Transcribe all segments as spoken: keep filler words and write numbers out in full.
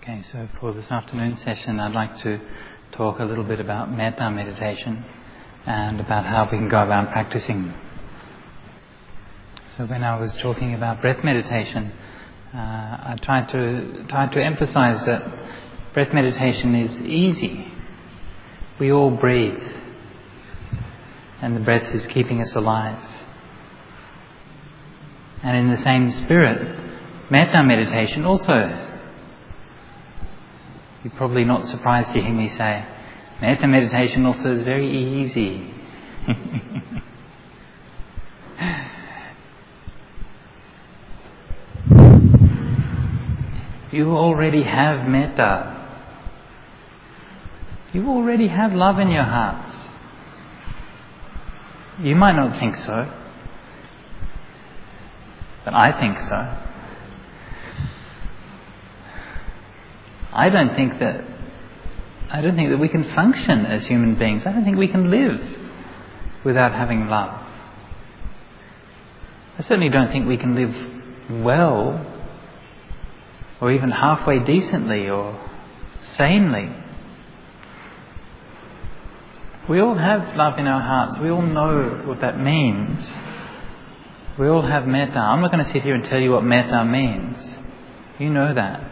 Okay, so for this afternoon session I'd like to talk a little bit about metta meditation and about how we can go about practicing. So when I was talking about breath meditation, uh, I tried to, tried to emphasize that breath meditation is easy. We all breathe and the breath is keeping us alive. And in the same spirit, metta meditation also. You're probably not surprised to hear me say, metta meditation also is very easy. You already have metta. You already have love in your hearts. You might not think so, but I think so. I don't think that I don't think that we can function as human beings. I don't think we can live without having love. I certainly don't think we can live well or even halfway decently or sanely. We all have love in our hearts. We all know what that means. We all have metta. I'm not going to sit here and tell you what metta means. You know that.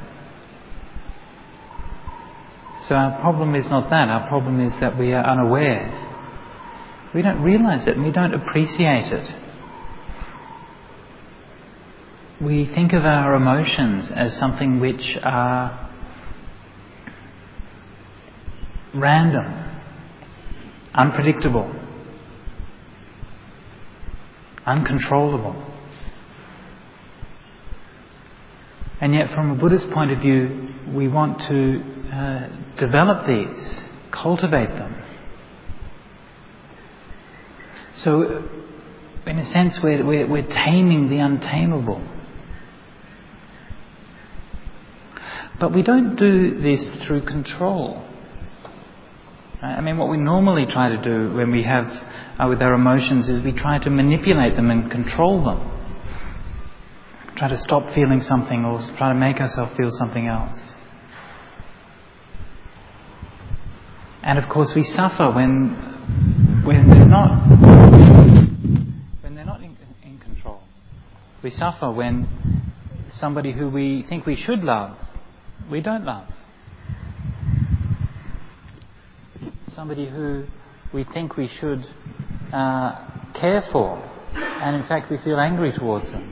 So our problem is not that. Our problem is that we are unaware. We don't realize it and we don't appreciate it. We think of our emotions as something which are random, unpredictable, uncontrollable. And yet from a Buddhist point of view, we want to uh, develop these, cultivate them. So, in a sense, we're, we're, we're taming the untamable. But we don't do this through control. Right? I mean, what we normally try to do when we have, uh, with our emotions, is we try to manipulate them and control them. Try to stop feeling something or try to make ourselves feel something else. And of course we suffer when when they're not when they're not in, in control. We suffer when somebody who we think we should love, we don't love. Somebody who we think we should uh, care for, and in fact we feel angry towards them.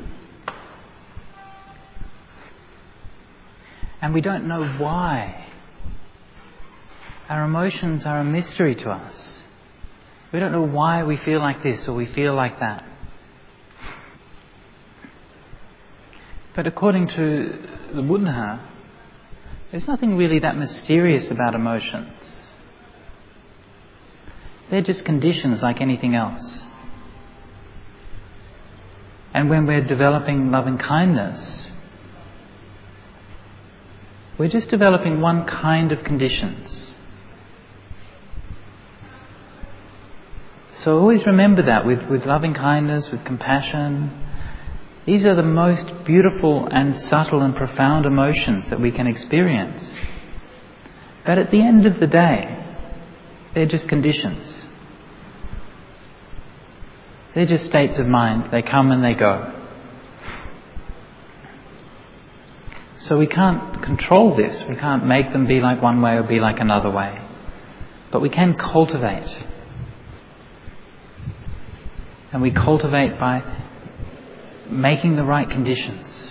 And we don't know why. Our emotions are a mystery to us. We don't know why we feel like this or we feel like that. But according to the Buddha, there's nothing really that mysterious about emotions. They're just conditions like anything else. And when we're developing loving kindness, we're just developing one kind of conditions. So always remember that with, with loving kindness, with compassion. These are the most beautiful and subtle and profound emotions that we can experience. But at the end of the day, they're just conditions. They're just states of mind. They come and they go. So we can't control this. We can't make them be like one way or be like another way. But we can cultivate. And we cultivate by making the right conditions.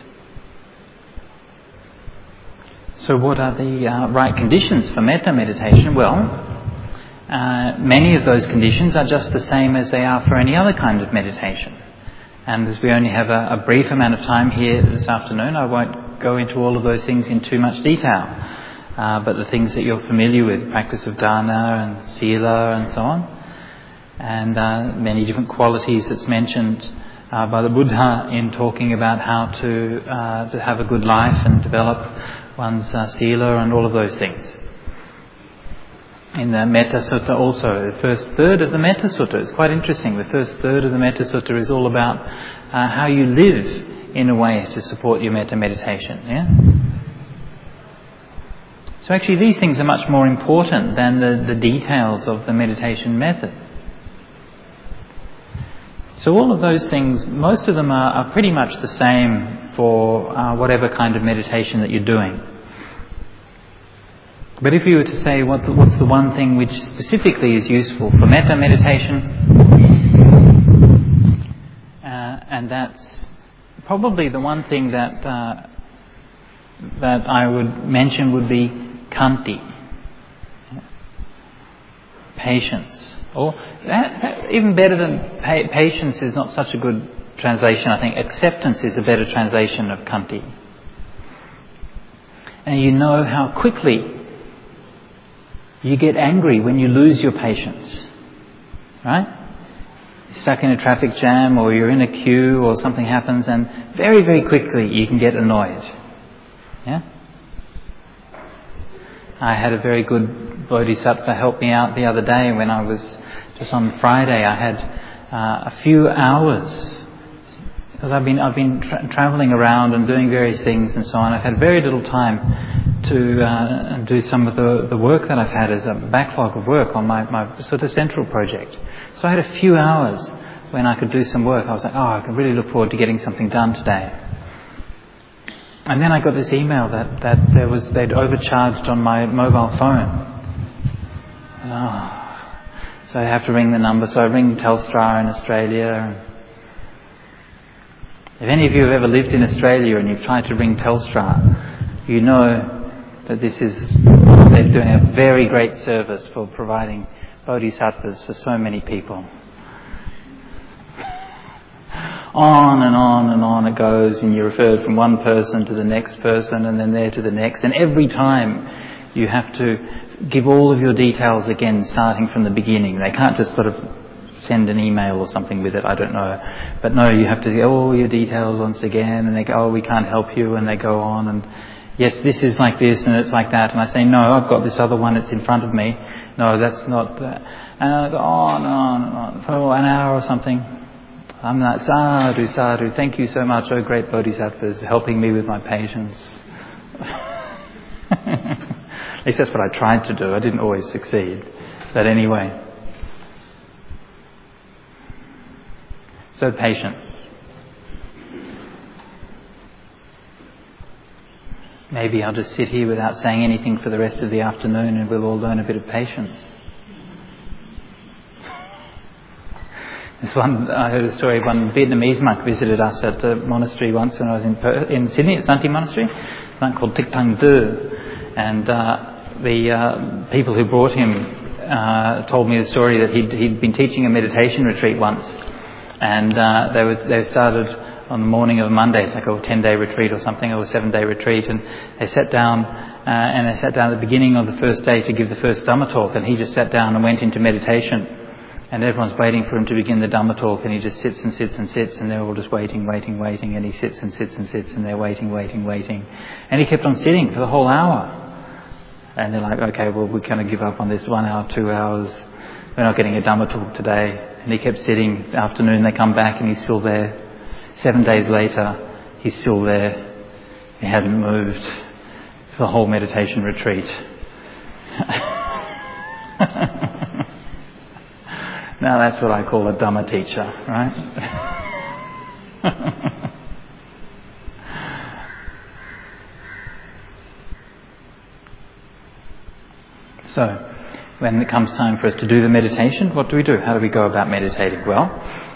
So what are the uh, right conditions for metta meditation? Well, uh, many of those conditions are just the same as they are for any other kind of meditation. And as we only have a, a brief amount of time here this afternoon, I won't go into all of those things in too much detail. Uh, but the things that you're familiar with, practice of dana and sila and so on, and uh, many different qualities that's mentioned uh, by the Buddha in talking about how to uh, to have a good life and develop one's uh, sila and all of those things. In the Metta Sutta also, the first third of the Metta Sutta is quite interesting. The first third of the Metta Sutta is all about uh, how you live in a way to support your metta meditation. Yeah. So actually these things are much more important than the, the details of the meditation method. So all of those things, most of them are, are pretty much the same for uh, whatever kind of meditation that you're doing. But if you were to say what the, what's the one thing which specifically is useful for metta meditation, uh, and that's probably the one thing that uh, that I would mention would be khanti, patience. Or that, that, even better than pa- patience is not such a good translation. I think acceptance is a better translation of khanti. And you know how quickly you get angry when you lose your patience, right? You're stuck in a traffic jam, or you're in a queue, or something happens, and very, very quickly you can get annoyed. Yeah. I had a very good bodhisattva help me out the other day when I was, just on Friday, I had uh, a few hours, because I've been I've been tra- travelling around and doing various things and so on. I've had very little time to uh, do some of the, the work that I've had as a backlog of work on my, my sort of central project. So I had a few hours when I could do some work. I was like, oh, I can really look forward to getting something done today. And then I got this email that, that there was they'd overcharged on my mobile phone. Oh, so I have to ring the number. So I ring Telstra in Australia. If any of you have ever lived in Australia and you've tried to ring Telstra, you know that this is, they're doing a very great service for providing bodhisattvas for so many people. On and on and on it goes, and you're referred from one person to the next person, and then there to the next. And every time you have to give all of your details again, starting from the beginning. They can't just sort of send an email or something with it, I don't know. But no, you have to get all your details once again, and they go, oh, we can't help you, and they go on, and yes, this is like this, and it's like that. And I say, no, I've got this other one, it's in front of me. No, that's not that. And I go on and on and on for an hour or something. I'm like, sadhu, sadhu, thank you so much, oh great bodhisattvas, helping me with my patience. At least that's what I tried to do. I didn't always succeed. But anyway. So patience. Maybe I'll just sit here without saying anything for the rest of the afternoon and we'll all learn a bit of patience. This one, I heard a story of one Vietnamese monk visited us at a monastery once when I was in per- in Sydney at Santi Monastery, a monk called Thich Thang De. And uh, the uh, people who brought him uh, told me the story that he'd, he'd been teaching a meditation retreat once. And uh, they were, they started on the morning of a Monday, it's like a ten-day retreat or something, or a seven-day retreat. And they sat down, uh, and they sat down at the beginning of the first day to give the first Dhamma talk. And he just sat down and went into meditation. And everyone's waiting for him to begin the Dhamma talk, and he just sits and sits and sits, and they're all just waiting, waiting, waiting, and he sits and sits and sits, and they're waiting, waiting, waiting. And he kept on sitting for the whole hour. And they're like, okay, well, we're going to give up on this one hour, two hours. We're not getting a Dhamma talk today. And he kept sitting. The afternoon they come back and he's still there. Seven days later, he's still there. He hadn't moved for the whole meditation retreat. Now that's what I call a Dhamma teacher, right? So, when it comes time for us to do the meditation, what do we do? How do we go about meditating? Well,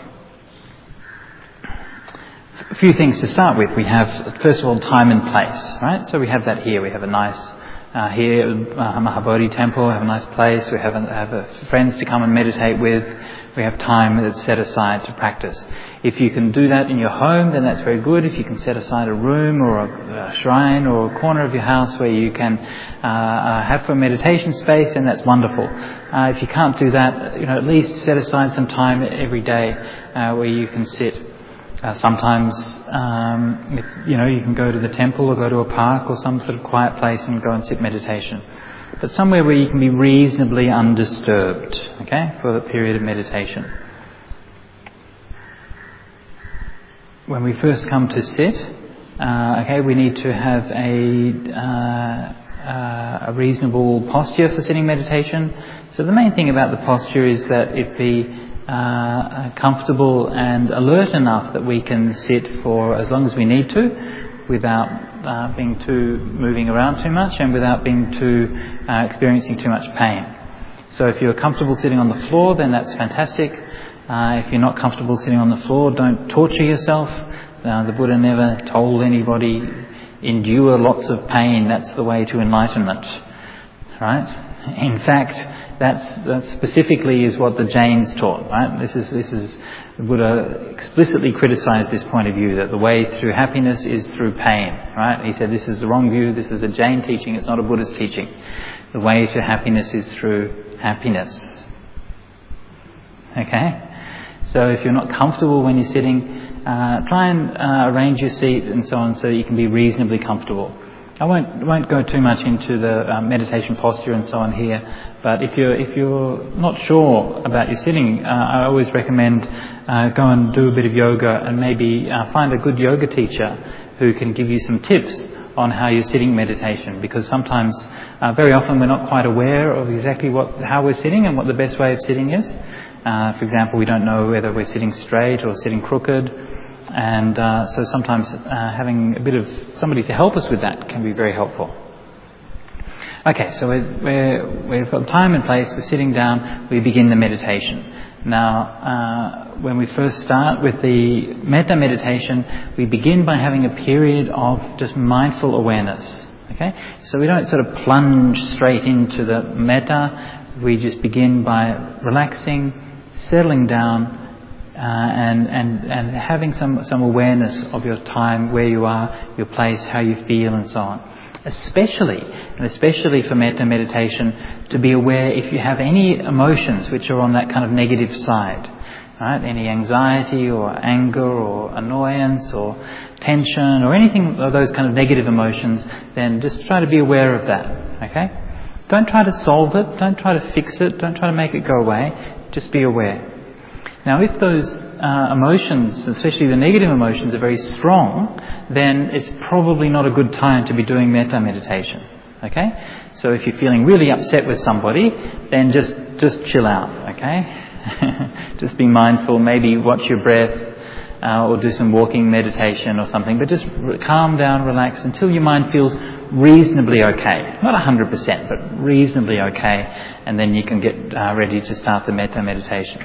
a few things to start with. We have, first of all, time and place, right? So we have that here. We have a nice, uh, here, uh, Mahabodhi temple, we have a nice place. We have, a, have a, friends to come and meditate with. We have time that's set aside to practice. If you can do that in your home, then that's very good. If you can set aside a room or a, a shrine or a corner of your house where you can uh, uh, have a meditation space, then that's wonderful. Uh, if you can't do that, you know, at least set aside some time every day uh, where you can sit. Uh, sometimes, um, if, you know, you can go to the temple or go to a park or some sort of quiet place and go and sit meditation. But somewhere where you can be reasonably undisturbed, okay, for a period of meditation. When we first come to sit, uh, okay, we need to have a uh, uh, a reasonable posture for sitting meditation. So the main thing about the posture is that it be uh, comfortable and alert enough that we can sit for as long as we need to, without uh, being too moving around too much and without being too uh, experiencing too much pain. So if you're comfortable sitting on the floor, then that's fantastic. Uh, if you're not comfortable sitting on the floor, don't torture yourself. Uh, the Buddha never told anybody endure lots of pain. That's the way to enlightenment, right? In fact, that's, that specifically is what the Jains taught, right? This is this is the Buddha explicitly criticised this point of view, that the way through happiness is through pain, right? He said this is the wrong view. This is a Jain teaching. It's not a Buddhist teaching. The way to happiness is through happiness. Okay? So if you're not comfortable when you're sitting, uh, try and uh, arrange your seat and so on so you can be reasonably comfortable. I won't won't go too much into the uh, meditation posture and so on here, but if you're if you're not sure about your sitting, uh, I always recommend uh, go and do a bit of yoga and maybe uh, find a good yoga teacher who can give you some tips on how you're sitting meditation, because sometimes, uh, very often, we're not quite aware of exactly what how we're sitting and what the best way of sitting is. Uh, for example, we don't know whether we're sitting straight or sitting crooked, and uh, so sometimes uh, having a bit of somebody to help us with that can be very helpful. Okay, so we're, we're, we've got time and place, we're sitting down, we begin the meditation. Now, uh, when we first start with the metta meditation, we begin by having a period of just mindful awareness. Okay, so we don't sort of plunge straight into the metta. We just begin by relaxing, settling down, uh, and and and having some some awareness of your time, where you are, your place, how you feel, and so on. Especially, and especially for metta meditation, to be aware if you have any emotions which are on that kind of negative side, right? Any anxiety or anger or annoyance or tension or anything of those kind of negative emotions, then just try to be aware of that, okay? Don't try to solve it, don't try to fix it, don't try to make it go away, just be aware. Now, if those uh, emotions, especially the negative emotions, are very strong, then it's probably not a good time to be doing metta meditation. Okay? So if you're feeling really upset with somebody, then just just chill out. Okay? Just be mindful. Maybe watch your breath, uh, or do some walking meditation or something. But just calm down, relax until your mind feels reasonably okay. Not one hundred percent, but reasonably okay, and then you can get uh, ready to start the metta meditation.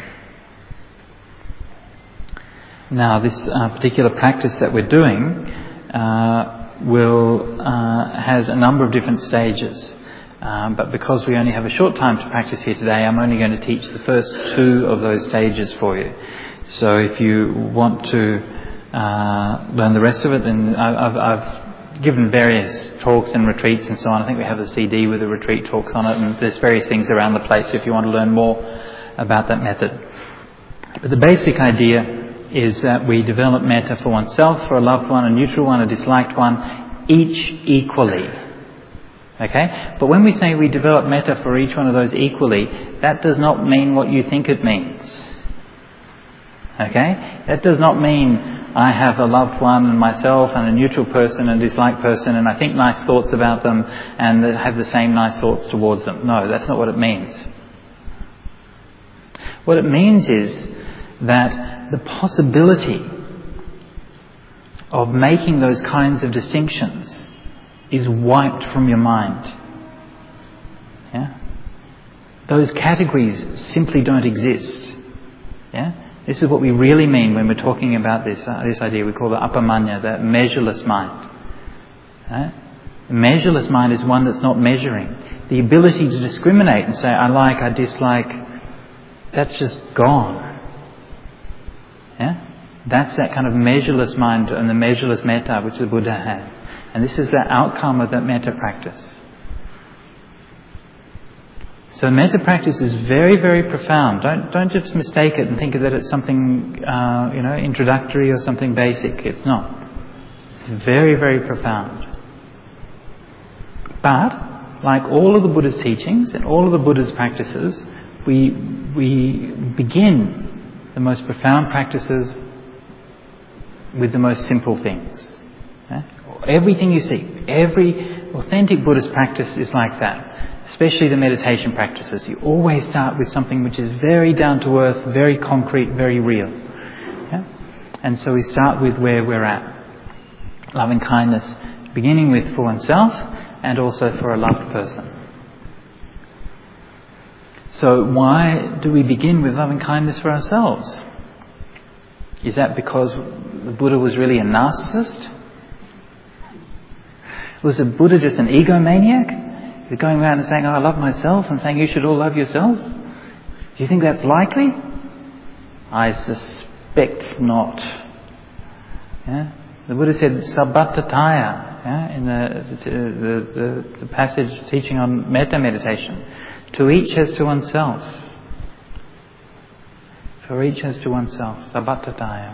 Now, this uh, particular practice that we're doing uh, will uh, has a number of different stages, um, but because we only have a short time to practice here today, I'm only going to teach the first two of those stages for you. So, if you want to uh, learn the rest of it, then I've, I've given various talks and retreats and so on. I think we have a C D with the retreat talks on it, and there's various things around the place if you want to learn more about that method. But the basic idea is that we develop metta for oneself, for a loved one, a neutral one, a disliked one, each equally. Okay? But when we say we develop metta for each one of those equally, that does not mean what you think it means. Okay? That does not mean I have a loved one and myself and a neutral person and a disliked person and I think nice thoughts about them and have the same nice thoughts towards them. No, that's not what it means. What it means is that the possibility of making those kinds of distinctions is wiped from your mind. Yeah? Those categories simply don't exist. Yeah? This is what we really mean when we're talking about this uh, this idea we call the appamanya, the measureless mind. Right? The measureless mind is one that's not measuring. The ability to discriminate and say, I like, I dislike, that's just gone. Yeah? That's that kind of measureless mind and the measureless metta which the Buddha had. And this is the outcome of that metta practice. So metta practice is very, very profound. Don't don't just mistake it and think that it's something uh, you know introductory or something basic. It's not. It's very, very profound. But like all of the Buddha's teachings and all of the Buddha's practices, we we begin the most profound practices with the most simple things. Okay? Everything you see, Every authentic Buddhist practice is like that, especially the meditation practices. You always start with something which is very down to earth, very concrete, very real. Yeah? And so we start with where we're at. Loving kindness, beginning with for oneself and also for a loved person. So why do we begin with loving kindness for ourselves? Is that because the Buddha was really a narcissist? Was the Buddha just an egomaniac? He's going around and saying, oh, I love myself, and saying you should all love yourselves? Do you think that's likely? I suspect not. Yeah? The Buddha said, Sabbatataya, yeah? in the, the, the, the passage teaching on metta meditation. To each as to oneself. For each as to oneself. Sabbatataya.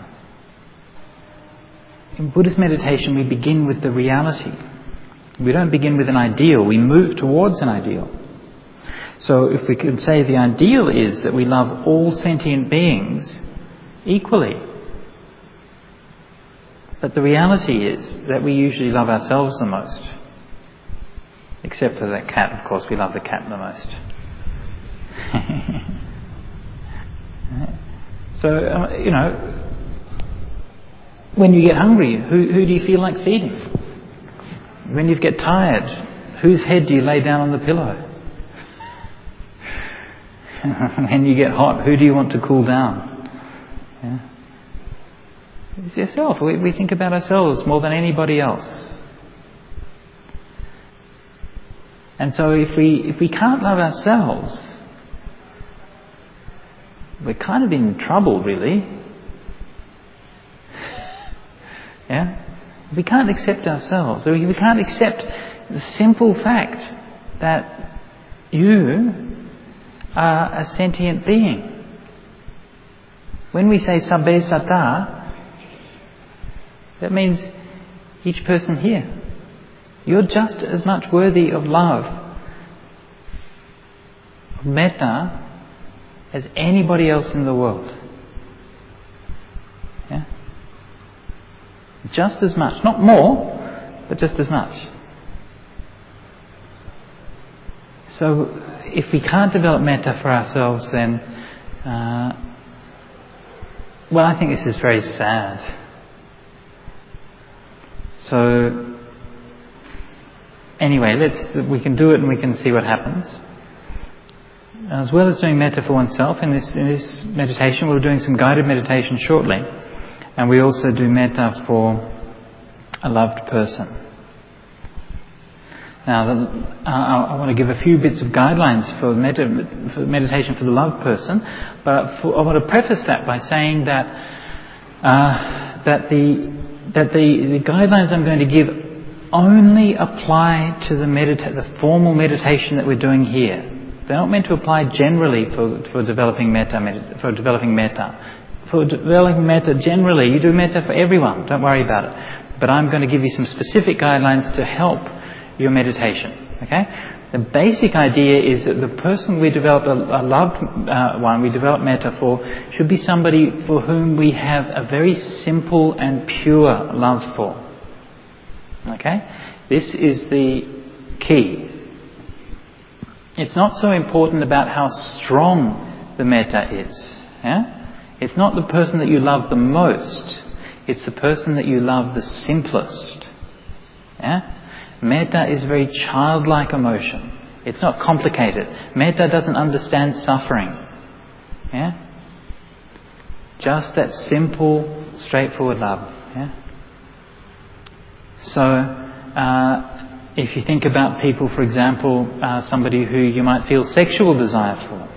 In Buddhist meditation, we begin with the reality. We don't begin with an ideal. We move towards an ideal. So if we could say the ideal is that we love all sentient beings equally. But the reality is that we usually love ourselves the most. Except for that cat, of course, we love the cat the most. So, uh, you know, when you get hungry, who, who do you feel like feeding? When you get tired, whose head do you lay down on the pillow? When you get hot, who do you want to cool down? Yeah. It's yourself. We, we think about ourselves more than anybody else. And so if we if we can't love ourselves, we're kind of in trouble, really. Yeah? If we can't accept ourselves, or if we can't accept the simple fact that you are a sentient being. When we say sabbe satta, that means each person here. You're just as much worthy of love, of metta, as anybody else in the world. Yeah? Just as much. Not more, but just as much. So, if we can't develop metta for ourselves, then, uh, well, I think this is very sad. So, anyway, let's we can do it and we can see what happens. As well as doing metta for oneself, in this, in this meditation, we're doing some guided meditation shortly. And we also do metta for a loved person. Now, the, uh, I want to give a few bits of guidelines for, med- for meditation for the loved person, but for, I want to preface that by saying that uh, that the that the, the guidelines I'm going to give only apply to the medita- the formal meditation that we're doing here. They're not meant to apply generally for, for developing metta. Med- for developing metta, for developing metta generally, you do metta for everyone. Don't worry about it. But I'm going to give you some specific guidelines to help your meditation. Okay? The basic idea is that the person we develop a, a loved uh, one, we develop metta for, should be somebody for whom we have a very simple and pure love for. Okay? This is the key. It's not so important about how strong the metta is. Yeah? It's not the person that you love the most. It's the person that you love the simplest. Yeah? Metta is a very childlike emotion. It's not complicated. Metta doesn't understand suffering. Yeah? Just that simple, straightforward love. Yeah? So, uh, if you think about people, for example, uh, somebody who you might feel sexual desire for,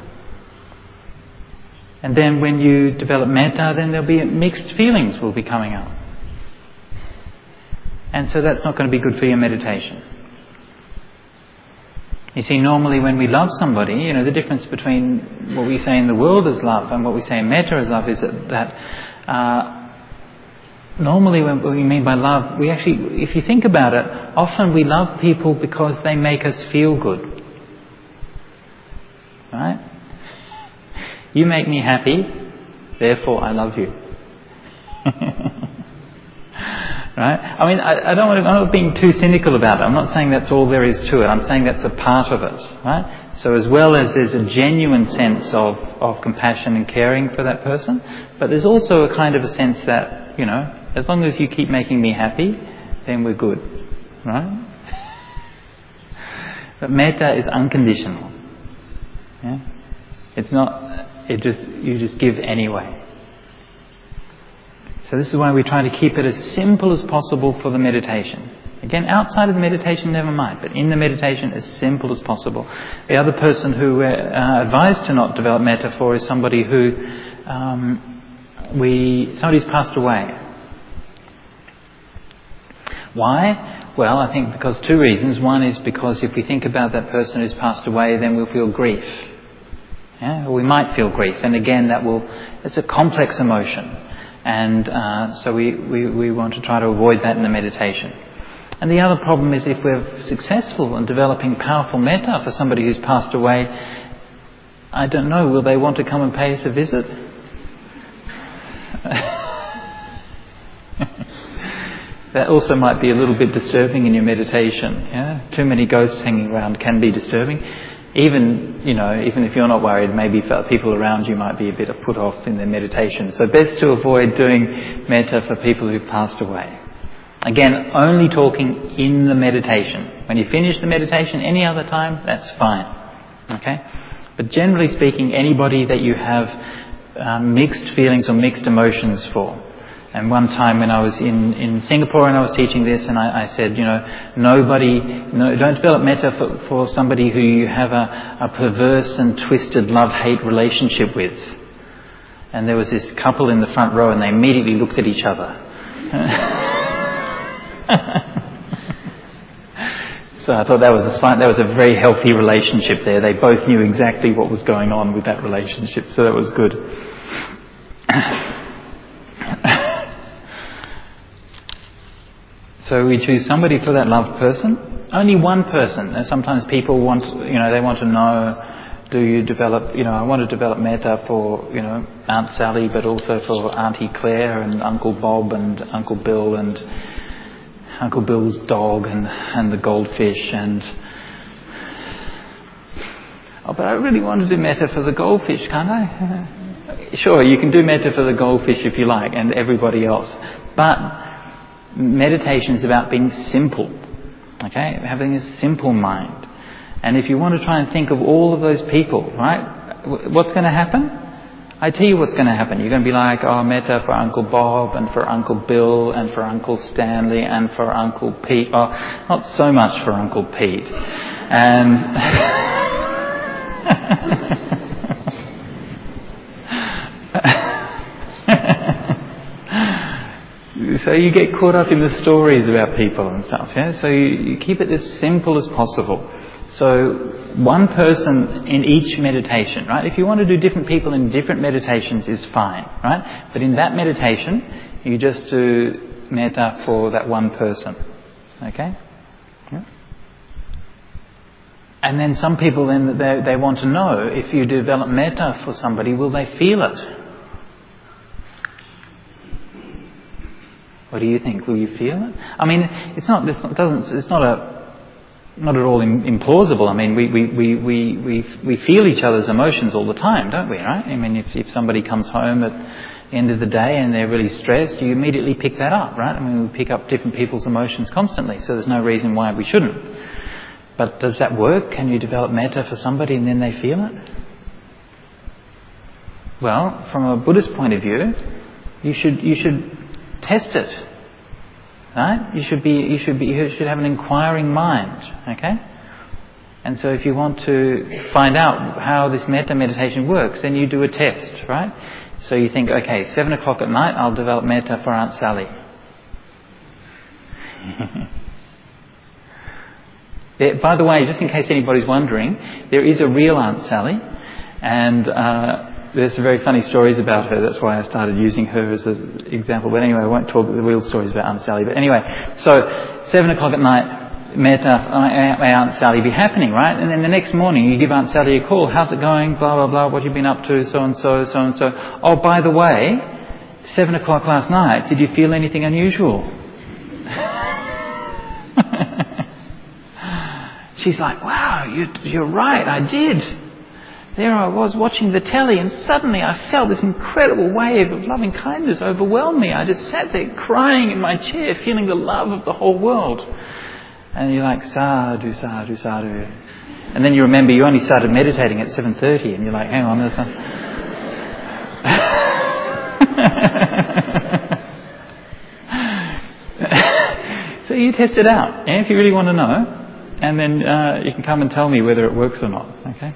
and then when you develop metta, then there'll be mixed feelings will be coming up. And so that's not going to be good for your meditation. You see, normally when we love somebody, you know, the difference between what we say in the world as love and what we say in metta as love is that, that uh, normally when, what we mean by love, we actually, if you think about it, often we love people because they make us feel good. Right? You make me happy, therefore I love you. Right? I mean, I, I don't want to, I'm not being too cynical about it. I'm not saying that's all there is to it. I'm saying that's a part of it. Right? So as well as there's a genuine sense of, of compassion and caring for that person, but there's also a kind of a sense that, you know, as long as you keep making me happy, then we're good. Right? But metta is unconditional. Yeah? It's not, it just, you just give anyway. So this is why we try to keep it as simple as possible for the meditation. Again, outside of the meditation, never mind, but in the meditation, as simple as possible. The other person who we're uh, advised to not develop metta for is somebody who um, we somebody's passed away. Why? Well, I think because two reasons. One is because if we think about that person who's passed away, then we'll feel grief. Yeah? Or we might feel grief, and again, that will it's a complex emotion. And uh, so we, we, we want to try to avoid that in the meditation. And the other problem is if we're successful in developing powerful metta for somebody who's passed away, I don't know, will they want to come and pay us a visit? That also might be a little bit disturbing in your meditation. Yeah? Too many ghosts hanging around can be disturbing. Even, you know, even if you're not worried, maybe for people around you might be a bit put off in their meditation. So best to avoid doing metta for people who've passed away. Again, only talking in the meditation. When you finish the meditation, any other time, that's fine. Okay? But generally speaking, anybody that you have um, mixed feelings or mixed emotions for. And one time when I was in, in Singapore and I was teaching this, and I, I said, you know, nobody, no, don't develop metta for, for somebody who you have a, a perverse and twisted love-hate relationship with. And there was this couple in the front row and they immediately looked at each other. So I thought that was a sign, that was a very healthy relationship there. They both knew exactly what was going on with that relationship, so that was good. So we choose somebody for that loved person. Only one person. And sometimes people want, you know, they want to know, do you develop, you know, I want to develop metta for, you know, Aunt Sally, but also for Auntie Claire and Uncle Bob and Uncle Bill and Uncle Bill's dog and, and the goldfish and... Oh, but I really want to do metta for the goldfish, can't I? Sure, you can do metta for the goldfish if you like and everybody else. But meditation is about being simple, okay? Having a simple mind. And if you want to try and think of all of those people, right? What's going to happen? I tell you what's going to happen. You're going to be like, oh, metta for Uncle Bob and for Uncle Bill and for Uncle Stanley and for Uncle Pete. Oh, not so much for Uncle Pete. And... So you get caught up in the stories about people and stuff, yeah? So you, you keep it as simple as possible. So one person in each meditation, right? If you want to do different people in different meditations is fine, right? But in that meditation, you just do metta for that one person, okay? Yeah. And then some people then, they, they want to know, if you develop metta for somebody, will they feel it? What do you think? Will you feel it? I mean, it's not. This doesn't. It's not a. Not at all implausible. I mean, we we, we, we, we we feel each other's emotions all the time, don't we? Right? I mean, if if somebody comes home at the end of the day and they're really stressed, you immediately pick that up, right? I mean, we pick up different people's emotions constantly, so there's no reason why we shouldn't. But does that work? Can you develop metta for somebody and then they feel it? Well, from a Buddhist point of view, you should you should. Test it, right? You should be, you should be, you should have an inquiring mind, okay? And so if you want to find out how this metta meditation works, then you do a test, right? So you think, okay, seven o'clock at night, I'll develop metta for Aunt Sally. There, by the way, just in case anybody's wondering, there is a real Aunt Sally, and uh, there's some very funny stories about her. That's why I started using her as an example. But anyway, I won't talk the real stories about Aunt Sally. But anyway, so seven o'clock at night, metta, may Aunt Sally be happening, right? And then the next morning, you give Aunt Sally a call. How's it going? Blah, blah, blah. What have you been up to? So and so, so and so. Oh, by the way, seven o'clock last night, did you feel anything unusual? she's like, wow, you, you're right, I did. There I was watching the telly, and suddenly I felt this incredible wave of loving kindness overwhelm me. I just sat there crying in my chair, feeling the love of the whole world. And you're like, sadhu, sadhu, sadhu. And then you remember you only started meditating at seven thirty, and you're like, hang on, there's some... So you test it out, and if you really want to know, and then uh, you can come and tell me whether it works or not, okay?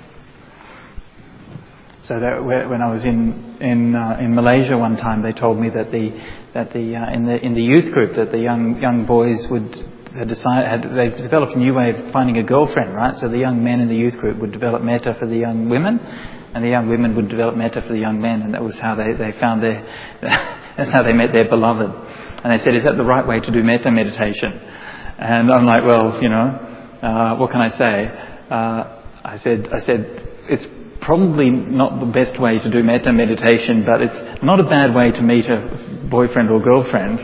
So that when I was in in uh, in Malaysia one time, they told me that the that the uh, in the in the youth group that the young young boys would had decided had they developed a new way of finding a girlfriend, right? So the young men in the youth group would develop metta for the young women, and the young women would develop metta for the young men, and that was how they, they found their that's how they met their beloved. And they said, "Is that the right way to do metta meditation?" And I'm like, "Well, you know, uh, what can I say?" Uh, I said, "I said it's." Probably not the best way to do metta meditation, but it's not a bad way to meet a boyfriend or girlfriend.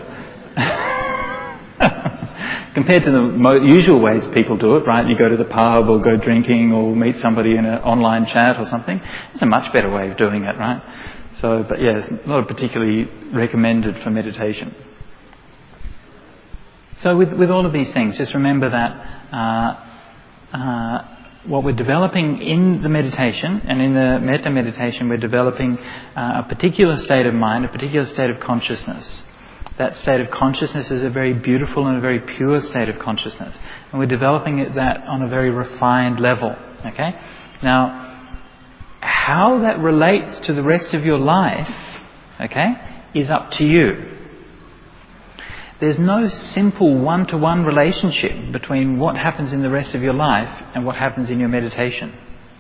Compared to the mo- usual ways people do it, right? You go to the pub or go drinking or meet somebody in an online chat or something. It's a much better way of doing it, right? So, but yeah, it's not particularly recommended for meditation. So with, with all of these things, just remember that uh, uh, what we're developing in the meditation, and in the metta meditation, we're developing uh, a particular state of mind, a particular state of consciousness. That state of consciousness is a very beautiful and a very pure state of consciousness. And we're developing it that on a very refined level. Okay? Now, how that relates to the rest of your life, okay, is up to you. There's no simple one-to-one relationship between what happens in the rest of your life and what happens in your meditation.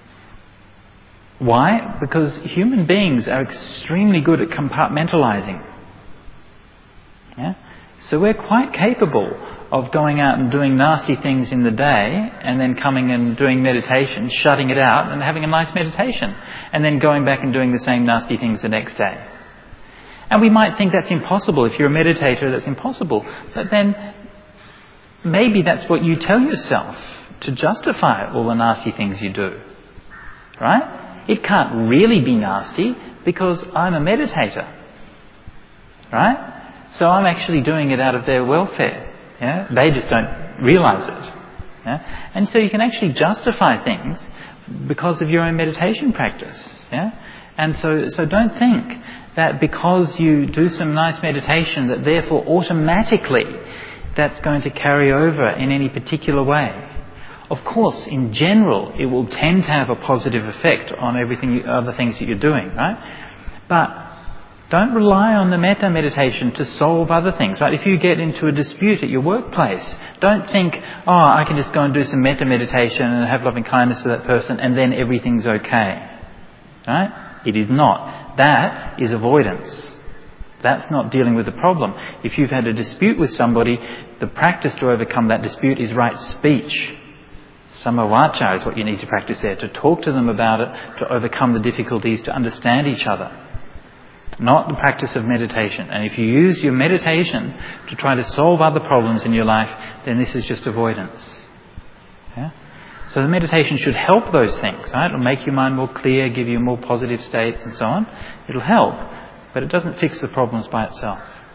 Why? Because human beings are extremely good at compartmentalizing. Yeah? So we're quite capable of going out and doing nasty things in the day and then coming and doing meditation, shutting it out and having a nice meditation, and then going back and doing the same nasty things the next day. And we might think that's impossible. If you're a meditator, that's impossible. But then maybe that's what you tell yourself to justify all the nasty things you do. Right? It can't really be nasty because I'm a meditator. Right? So I'm actually doing it out of their welfare. Yeah? They just don't realise it. Yeah? And so you can actually justify things because of your own meditation practice. Yeah? And so, so don't think that because you do some nice meditation that therefore automatically that's going to carry over in any particular way. Of course, in general, it will tend to have a positive effect on everything, you, other things that you're doing, right? But don't rely on the metta meditation to solve other things, right? If you get into a dispute at your workplace, don't think, oh, I can just go and do some metta meditation and have loving kindness for that person and then everything's okay, right? It is not. That is avoidance. That's not dealing with the problem. If you've had a dispute with somebody, the practice to overcome that dispute is right speech. Samavacha is what you need to practice there, to talk to them about it, to overcome the difficulties, to understand each other. Not the practice of meditation. And if you use your meditation to try to solve other problems in your life, then this is just avoidance. Yeah? So the meditation should help those things, right? It'll make your mind more clear, give you more positive states and so on. It'll help, but it doesn't fix the problems by itself.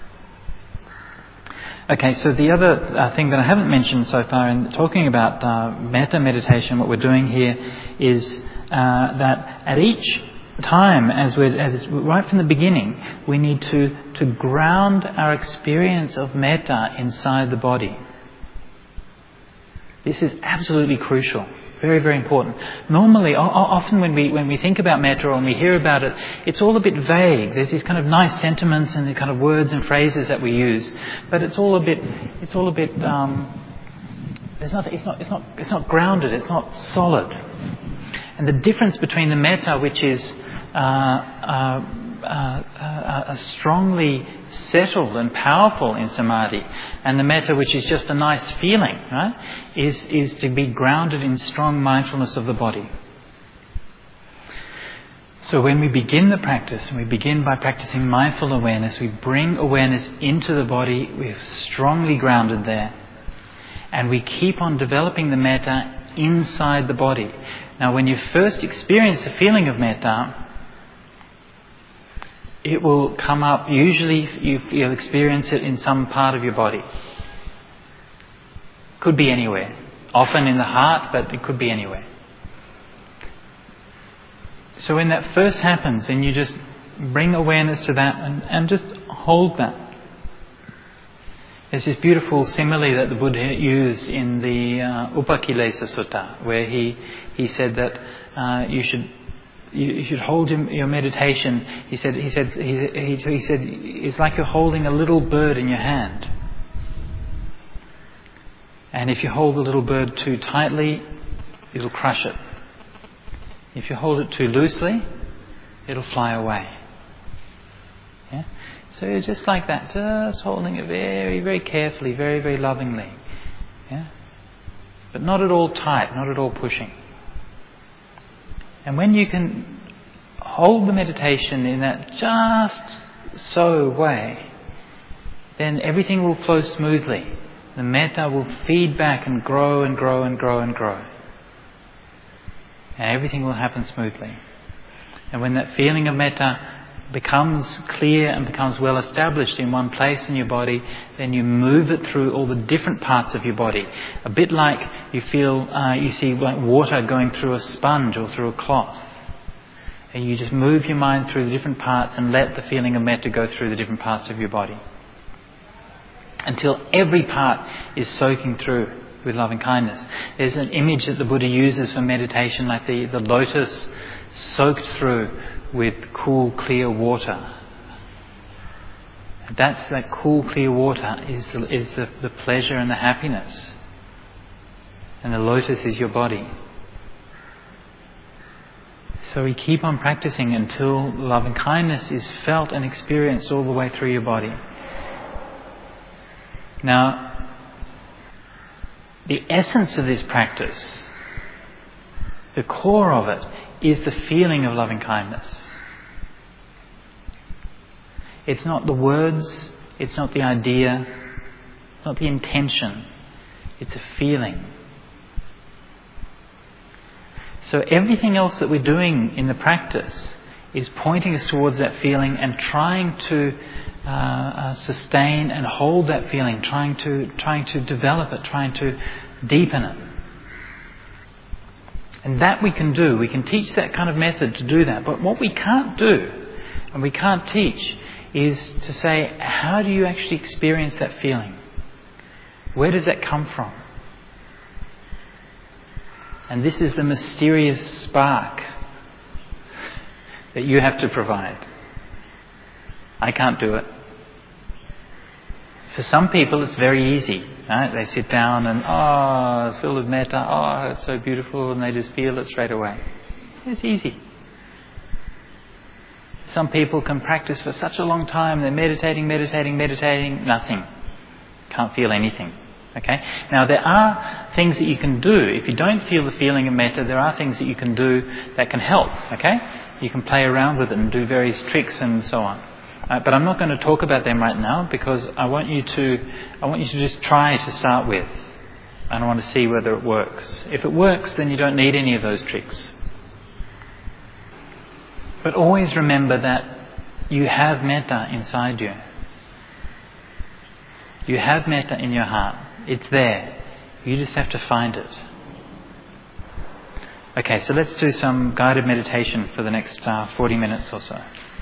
Okay, so the other uh, thing that I haven't mentioned so far in talking about uh, metta meditation, what we're doing here is uh, that at each time, as we're as right from the beginning, we need to, to ground our experience of metta inside the body. This is absolutely crucial, very, very important. Normally, often when we when we think about metta or when we hear about it, it's all a bit vague. There's these kind of nice sentiments and the kind of words and phrases that we use, but it's all a bit, it's all a bit. Um, there's nothing. It's not. It's not. It's not grounded. It's not solid. And the difference between the metta, which is uh, uh, uh, uh, uh, strongly settled and powerful in samadhi, and the metta, which is just a nice feeling, right, is, is to be grounded in strong mindfulness of the body. So when we begin the practice, and we begin by practicing mindful awareness, we bring awareness into the body, we're strongly grounded there, and we keep on developing the metta inside the body. Now, when you first experience the feeling of metta, it will come up, usually you, you'll experience it in some part of your body. Could be anywhere. Often in the heart, but it could be anywhere. So when that first happens, then you just bring awareness to that and, and just hold that. There's this beautiful simile that the Buddha used in the uh, Upakilesa Sutta, where he, he said that uh, you should you, you should hold your, your meditation. He said he said he, he, he said it's like you're holding a little bird in your hand. And if you hold the little bird too tightly, it'll crush it. If you hold it too loosely, it'll fly away. Yeah? So you're just like that, just holding it very, very carefully, very, very lovingly. Yeah? But not at all tight, not at all pushing. And when you can hold the meditation in that just so way, then everything will flow smoothly. The metta will feed back and grow and grow and grow and grow. And everything will happen smoothly. And when that feeling of metta becomes clear and becomes well established in one place in your body, then you move it through all the different parts of your body. A bit like you feel, uh, you see like water going through a sponge or through a cloth. And you just move your mind through the different parts and let the feeling of metta go through the different parts of your body. Until every part is soaking through with loving kindness. There's an image that the Buddha uses for meditation, like the, the lotus soaked through with cool, clear water. That's that cool, clear water is the, is the, the pleasure and the happiness. And the lotus is your body. So we keep on practicing until loving kindness is felt and experienced all the way through your body. Now, the essence of this practice, the core of it, is the feeling of loving kindness. It's not the words, it's not the idea, it's not the intention, it's a feeling. So everything else that we're doing in the practice is pointing us towards that feeling and trying to uh, uh, sustain and hold that feeling, trying to trying to develop it, trying to deepen it. And that we can do. We can teach that kind of method to do that. But what we can't do, and we can't teach, is to say, how do you actually experience that feeling? Where does that come from? And this is the mysterious spark that you have to provide. I can't do it. For some people it's very easy. Right? They sit down and, oh, filled with metta, oh, it's so beautiful, and they just feel it straight away. It's easy. Some people can practice for such a long time, they're meditating, meditating, meditating, nothing. Can't feel anything. Okay? Now there are things that you can do. If you don't feel the feeling of metta, there are things that you can do that can help. Okay? You can play around with it and do various tricks and so on. Uh, but I'm not going to talk about them right now because I want you to I want you to just try to start with. And I want to see whether it works. If it works, then you don't need any of those tricks. But always remember that you have metta inside you. You have metta in your heart. It's there. You just have to find it. Okay, so let's do some guided meditation for the next uh, forty minutes or so.